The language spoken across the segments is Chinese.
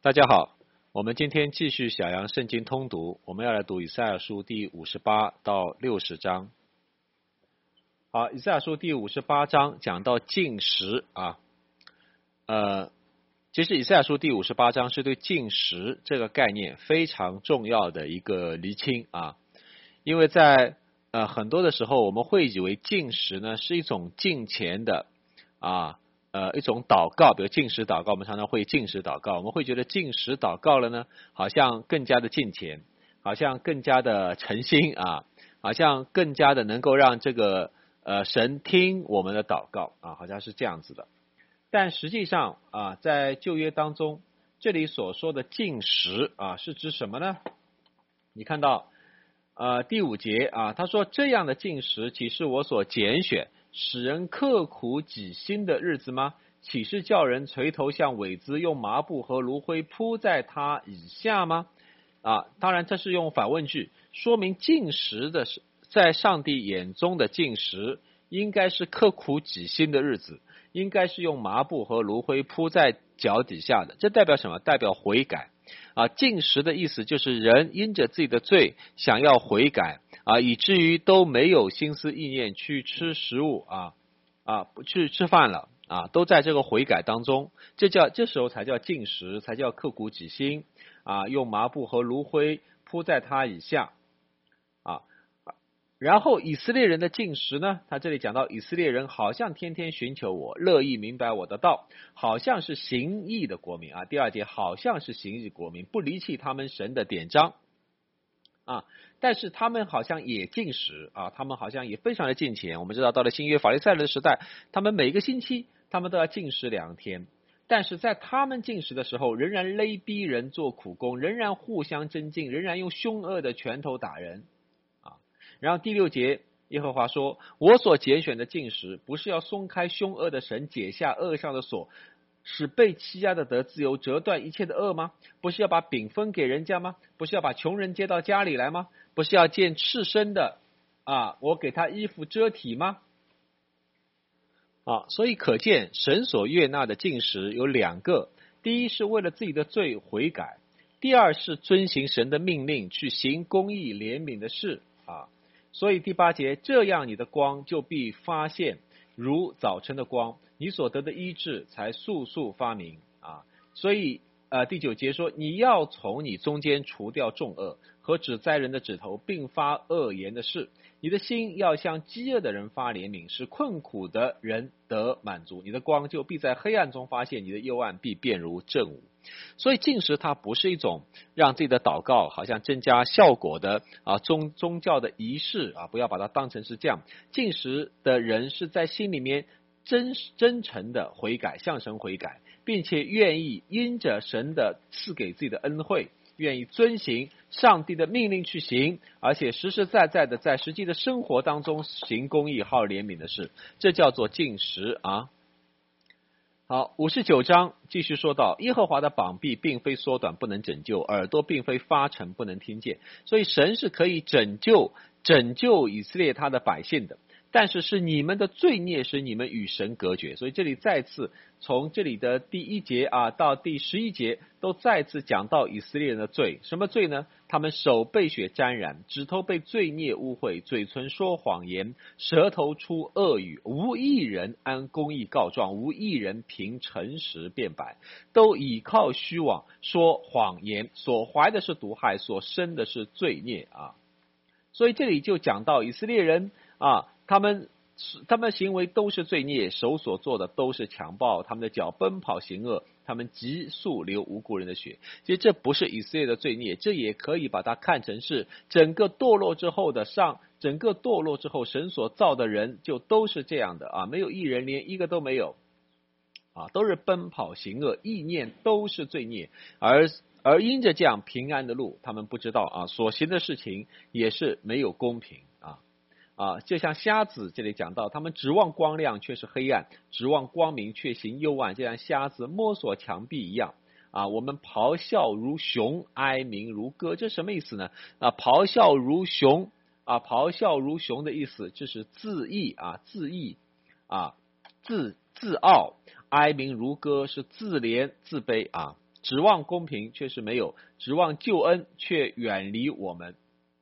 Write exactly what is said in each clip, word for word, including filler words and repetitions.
大家好，我们今天继续小羊圣经通读，我们要来读以赛亚书第五十八到六十章。好，以赛亚书第五十八章讲到禁食啊，呃，其实以赛亚书第五十八章是对禁食这个概念非常重要的一个厘清啊，因为在呃很多的时候我们会以为禁食呢是一种敬虔的啊。呃，一种祷告，比如禁食祷告，我们常常会禁食祷告，我们会觉得禁食祷告了呢，好像更加的敬虔，好像更加的诚心啊，好像更加的能够让这个呃神听我们的祷告啊，好像是这样子的。但实际上啊，在旧约当中，这里所说的禁食啊，是指什么呢？你看到呃第五节啊，他说这样的禁食岂是我所拣选，使人刻苦己心的日子吗？岂是叫人垂头像苇子，用麻布和炉灰铺在他以下吗？啊，当然这是用反问句，说明禁食的是在上帝眼中的禁食，应该是刻苦己心的日子，应该是用麻布和炉灰铺在脚底下的。这代表什么？代表悔改啊！禁食的意思就是人因着自己的罪想要悔改啊，以至于都没有心思意念去吃食物啊啊，不去吃饭了啊，都在这个悔改当中，这叫这时候才叫禁食，才叫刻苦己心啊，用麻布和炉灰铺在他以下啊。然后以色列人的禁食呢，他这里讲到以色列人好像天天寻求我，乐意明白我的道，好像是行义的国民啊。第二节好像是行义国民，不离弃他们神的典章啊，但是他们好像也禁食啊，他们好像也非常的敬虔。我们知道到了新约法利赛人的时代，他们每个星期他们都要禁食两天，但是在他们禁食的时候，仍然勒逼人做苦工，仍然互相争竞，仍然用凶恶的拳头打人。然后第六节，耶和华说，我所拣选的禁食，不是要松开凶恶的神，解下恶上的锁，使被欺压的得自由，折断一切的恶吗？不是要把饼分给人家吗？不是要把穷人接到家里来吗？不是要见赤身的啊，我给他衣服遮体吗？啊，所以可见神所悦纳的禁食有两个，第一是为了自己的罪悔改，第二是遵行神的命令去行公义怜悯的事啊。所以第八节，这样你的光就必发现如早晨的光，你所得的医治才速速发明啊。所以呃第九节说，你要从你中间除掉众恶和指摘人的指头，并发恶言的事。你的心要向饥饿的人发怜悯，使困苦的人得满足。你的光就必在黑暗中发现，你的幽暗必变如正午。所以禁食它不是一种让自己的祷告好像增加效果的啊宗宗教的仪式啊，不要把它当成是这样。禁食的人是在心里面真真诚的悔改，向神悔改，并且愿意因着神的赐给自己的恩惠，愿意遵行上帝的命令去行，而且实实在在的在实际的生活当中行公义好怜悯的事，这叫做禁食啊。好，五十九章继续说到，耶和华的膀臂并非缩短不能拯救，耳朵并非发沉不能听见，所以神是可以拯救拯救以色列他的百姓的，但是是你们的罪孽使你们与神隔绝。所以这里再次从这里的第一节啊到第十一节都再次讲到以色列人的罪。什么罪呢？他们手被血沾染，指头被罪孽污秽，嘴唇说谎言，舌头出恶语，无一人按公义告状，无一人凭诚实辩白，都倚靠虚妄说谎言，所怀的是毒害，所生的是罪孽啊。所以这里就讲到以色列人啊，他们他们的行为都是罪孽，手所做的都是强暴，他们的脚奔跑行恶，他们急速流无辜人的血。其实这不是以色列的罪孽，这也可以把它看成是整个堕落之后的上，整个堕落之后神所造的人就都是这样的啊，没有一人连一个都没有啊，都是奔跑行恶，意念都是罪孽，而而因着这样平安的路，他们不知道啊，所行的事情也是没有公平啊啊，就像瞎子这里讲到，他们指望光亮却是黑暗，指望光明却行幽暗，就像瞎子摸索墙壁一样啊。我们咆哮如熊，哀鸣如歌，这什么意思呢？啊，咆哮如熊啊，咆哮如熊的意思就是自义啊，自义啊，自自傲；哀鸣如歌是自怜自卑啊。 指望公平却是没有，指望救恩却远离我们。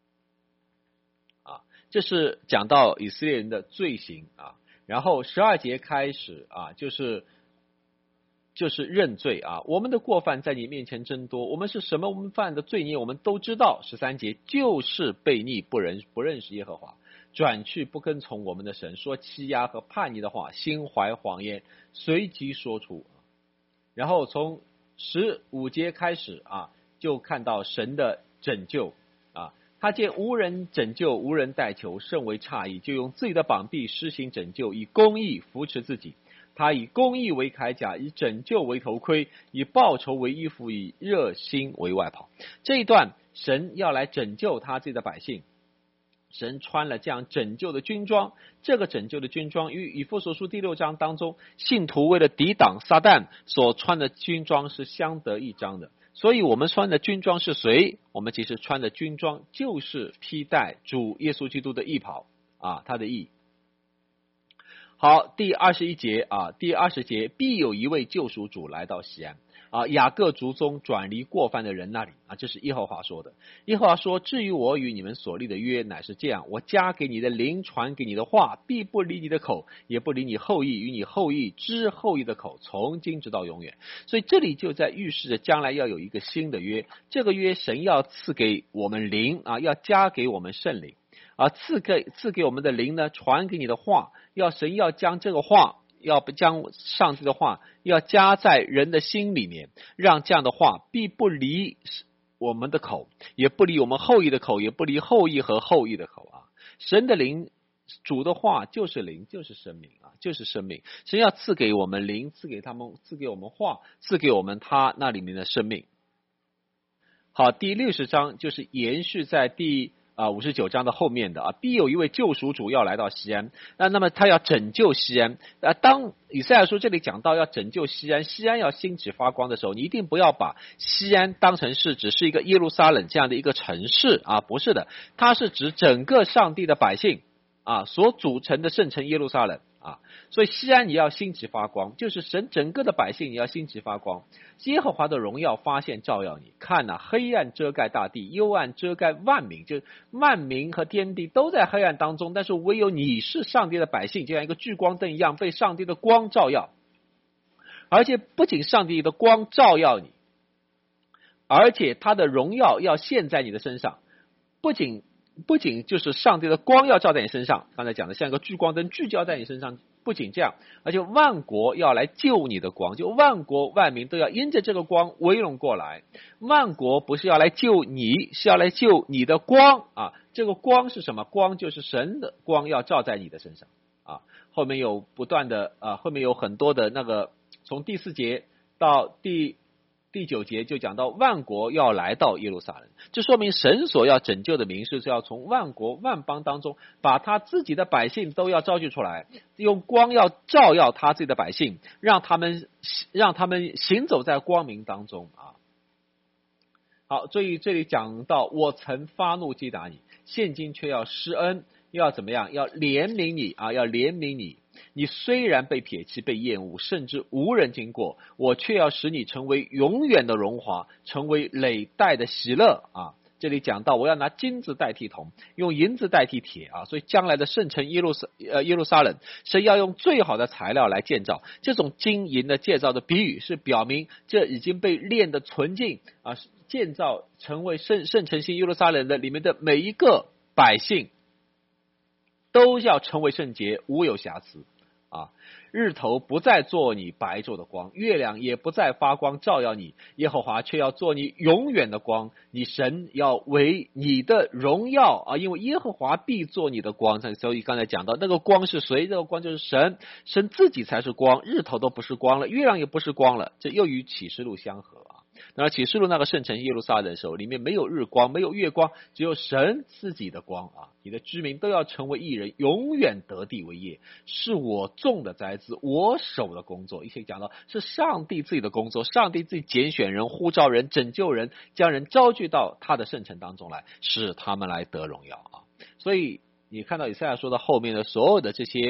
啊，这是讲到以色列人的罪行啊。然后十二节开始啊，就是就是认罪啊，我们的过犯在你面前真多，我们是什么我们犯的罪孽我们都知道。十三节就是悖逆不认不认识耶和华，转去不跟从我们的神，说欺压和叛逆的话，心怀谎言，随即说出。然后从十五节开始啊，就看到神的拯救啊，他见无人拯救无人代求，甚为诧异，就用自己的膀臂施行拯救，以公义扶持自己。他以公义为铠甲，以拯救为头盔，以报仇为衣服，以热心为外袍。这一段神要来拯救他自己的百姓，神穿了这样拯救的军装，这个拯救的军装与以弗所书第六章当中信徒为了抵挡撒旦所穿的军装是相得益彰的。所以我们穿的军装是谁？我们其实穿的军装就是披戴主耶稣基督的义袍啊，他的义。好，第二十一节啊，第二十节，必有一位救赎主来到西安啊，雅各族中转离过犯的人那里啊，这是耶和华说的。耶和华说：至于我与你们所立的约乃是这样，我加给你的灵，传给你的话，必不离你的口，也不离你后裔与你后裔之后裔的口，从今直到永远。所以这里就在预示着将来要有一个新的约，这个约神要赐给我们灵啊，要加给我们圣灵啊，赐给赐给我们的灵呢，传给你的话，要神要将这个话，要将上帝的话要加在人的心里面，让这样的话必不离我们的口，也不离我们后裔的口，也不离后裔和后裔的口啊。神的灵，主的话就是灵，就是生命啊，就是生命。神要赐给我们灵，赐给他们，赐给我们话，赐给我们他那里面的生命。好，第六十章就是延续在第啊，五十九章的后面的啊，必有一位救赎主要来到西安，那那么他要拯救西安啊。当以赛亚书这里讲到要拯救西安，西安要兴起发光的时候，你一定不要把西安当成是只是一个耶路撒冷这样的一个城市啊，不是的，它是指整个上帝的百姓啊所组成的圣城耶路撒冷啊。所以西安你要兴起发光，就是神整个的百姓你要兴起发光，耶和华的荣耀发现照耀你。看啊，黑暗遮盖大地，幽暗遮盖万民，就是万民和天地都在黑暗当中，但是唯有你是上帝的百姓，就像一个聚光灯一样被上帝的光照耀。而且不仅上帝的光照耀你，而且他的荣耀要现在你的身上，不仅不仅就是上帝的光要照在你身上，刚才讲的像一个聚光灯聚焦在你身上，不仅这样，而且万国要来救你的光，就万国万民都要因着这个光围拢过来。万国不是要来救你，是要来救你的光啊！这个光是什么？光就是神的光要照在你的身上啊！后面有不断的啊，后面有很多的那个，从第四节到第第九节就讲到万国要来到耶路撒冷，这说明神所要拯救的民是要从万国万邦当中把他自己的百姓都要召集出来，用光要照耀他自己的百姓，让他们让他们行走在光明当中啊。好，所以这里讲到我曾发怒击打你，现今却要施恩，要怎么样？要怜悯你啊，要怜悯你。你虽然被撇弃被厌恶，甚至无人经过，我却要使你成为永远的荣华，成为累代的喜乐啊。这里讲到我要拿金子代替铜，用银子代替铁啊，所以将来的圣城耶路撒呃耶路撒冷是要用最好的材料来建造。这种金银的建造的比喻是表明这已经被炼的纯净啊，建造成为圣圣城新耶路撒冷的里面的每一个百姓都要成为圣洁，无有瑕疵啊！日头不再做你白昼的光，月亮也不再发光照耀你，耶和华却要做你永远的光，你神要为你的荣耀啊！因为耶和华必做你的光，所以刚才讲到那个光是谁？这个光就是神，神自己才是光，日头都不是光了，月亮也不是光了，这又与启示录相合啊！那启示录那个圣城耶路撒冷的时候，里面没有日光，没有月光，只有神自己的光啊！你的居民都要成为义人，永远得地为业，是我种的栽子，我手的工作。一些讲到是上帝自己的工作，上帝自己拣选人、呼召人、拯救人，将人招聚到他的圣城当中来，使他们来得荣耀啊！所以你看到以赛亚说的后面的所有的这些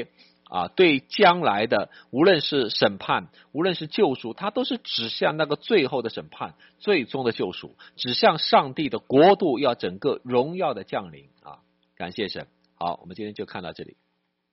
啊，对将来的无论是审判，无论是救赎，它都是指向那个最后的审判，最终的救赎，指向上帝的国度要整个荣耀的降临啊！感谢神。好，我们今天就看到这里。